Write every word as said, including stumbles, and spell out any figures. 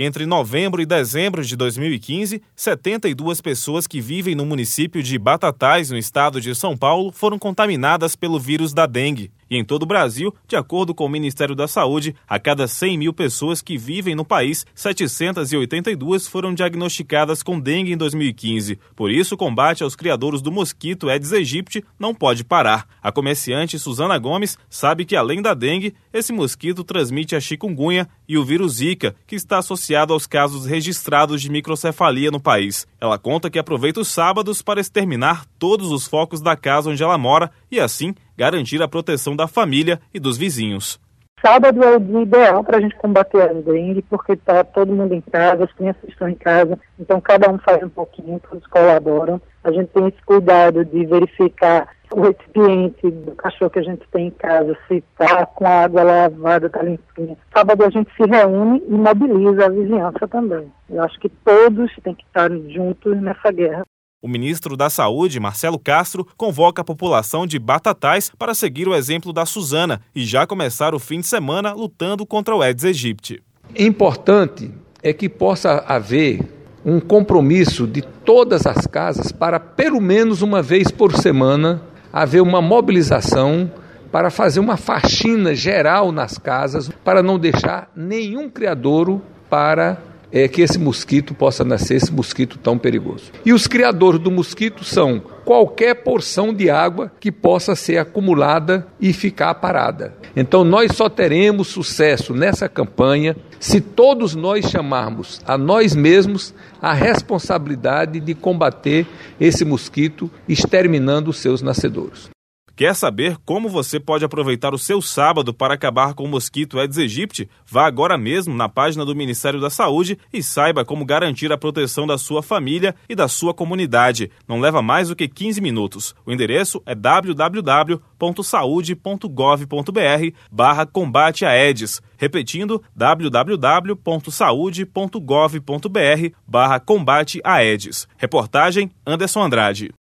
Entre novembro e dezembro de dois mil e quinze, setenta e duas pessoas que vivem no município de Batatais, no estado de São Paulo, foram contaminadas pelo vírus da dengue. E em todo o Brasil, de acordo com o Ministério da Saúde, a cada cem mil pessoas que vivem no país, setecentas e oitenta e duas foram diagnosticadas com dengue em dois mil e quinze. Por isso, o combate aos criadouros do mosquito Aedes aegypti não pode parar. A comerciante Suzana Gomes sabe que, além da dengue, esse mosquito transmite a chikungunya e o vírus Zika, que está associado aos casos registrados de microcefalia no país. Ela conta que aproveita os sábados para exterminar todos os focos da casa onde ela mora e, assim, garantir a proteção da família e dos vizinhos. Sábado é o dia ideal para a gente combater a dengue, porque está todo mundo em casa, as crianças estão em casa, então cada um faz um pouquinho, todos colaboram. A gente tem esse cuidado de verificar o recipiente do cachorro que a gente tem em casa, se está com a água lavada, está limpinha. Sábado a gente se reúne e mobiliza a vizinhança também. Eu acho que todos têm que estar juntos nessa guerra. O ministro da Saúde, Marcelo Castro, convoca a população de Batatais para seguir o exemplo da Suzana e já começar o fim de semana lutando contra o Aedes aegypti. Importante é que possa haver um compromisso de todas as casas para, pelo menos uma vez por semana, haver uma mobilização para fazer uma faxina geral nas casas, para não deixar nenhum criadouro para é, que esse mosquito possa nascer, esse mosquito tão perigoso. E os criadores do mosquito são qualquer porção de água que possa ser acumulada e ficar parada. Então nós só teremos sucesso nessa campanha se todos nós chamarmos a nós mesmos a responsabilidade de combater esse mosquito, exterminando os seus nascedouros. Quer saber como você pode aproveitar o seu sábado para acabar com o mosquito Aedes aegypti? Vá agora mesmo na página do Ministério da Saúde e saiba como garantir a proteção da sua família e da sua comunidade. Não leva mais do que quinze minutos. O endereço é w w w ponto saude ponto gov ponto b r barra combate a Aedes. Repetindo, w w w ponto saude ponto gov ponto b r barra combate a Aedes. Reportagem Anderson Andrade.